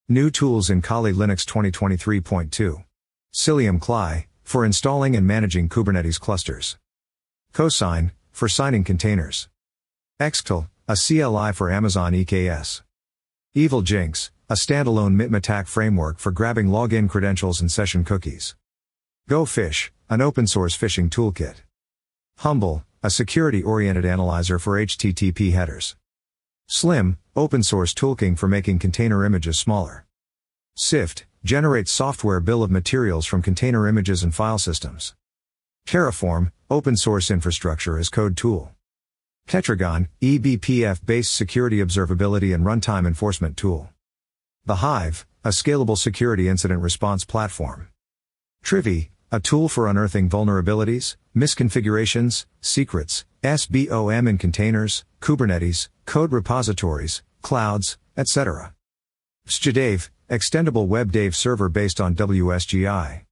New tools in Kali Linux 2023.2. Cilium CLI, for installing and managing Kubernetes clusters. Cosign, for signing containers. Xctl, a CLI for Amazon EKS. EvilJinx, a standalone MITM attack framework for grabbing login credentials and session cookies. GoPhish, an open-source phishing toolkit. Humble, a security-oriented analyzer for HTTP headers. Slim, open-source toolking for making container images smaller. Sift, generates software bill of materials from container images and file systems. Terraform, open-source infrastructure as code tool. Tetragon, eBPF-based security observability and runtime enforcement tool. The Hive, a scalable security incident response platform. Trivy, a tool for unearthing vulnerabilities, misconfigurations, secrets, SBOM in containers, Kubernetes, code repositories, clouds, etc. Wsjdev, extendable WebDAV server based on WSGI.